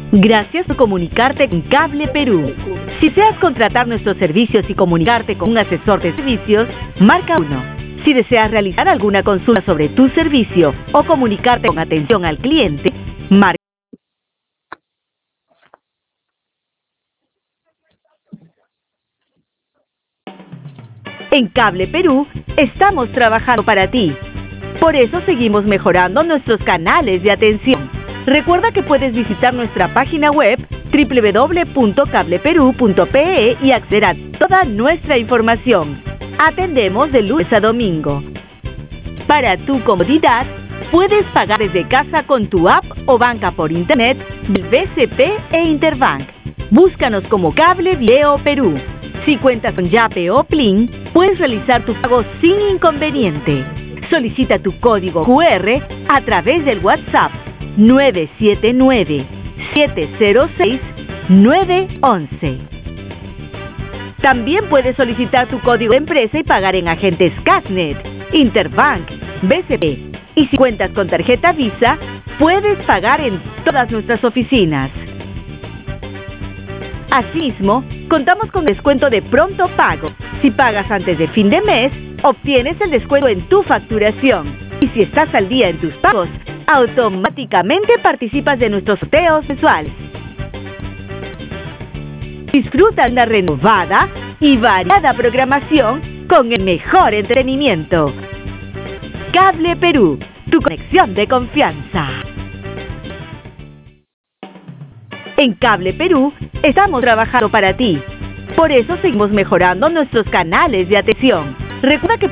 Gracias por comunicarte con Cable Perú. Si deseas contratar nuestros servicios y comunicarte con un asesor de servicios, marca 1. Si deseas realizar alguna consulta sobre tu servicio o comunicarte con atención al cliente, marca. En Cable Perú estamos trabajando para ti. Por eso seguimos mejorando nuestros canales de atención. Recuerda que puedes visitar nuestra página web www.cableperu.pe y acceder a toda nuestra información. Atendemos de lunes a domingo. Para tu comodidad, puedes pagar desde casa con tu app o banca por internet del BCP e Interbank. Búscanos como Cable Video Perú. Si cuentas con Yape o Plin, puedes realizar tu pago sin inconveniente. Solicita tu código QR a través del WhatsApp 979-706-911. También puedes solicitar tu código de empresa y pagar en agentes Casnet, Interbank, BCP. Y si cuentas con tarjeta Visa, puedes pagar en todas nuestras oficinas. Asimismo, contamos con descuento de pronto pago. Si pagas antes de fin de mes, obtienes el descuento en tu facturación. Y si estás al día en tus pagos, automáticamente participas de nuestros sorteos mensuales. Disfruta una renovada y variada programación con el mejor entretenimiento. Cable Perú, tu conexión de confianza. En Cable Perú estamos trabajando para ti. Por eso seguimos mejorando nuestros canales de atención. Recuerda que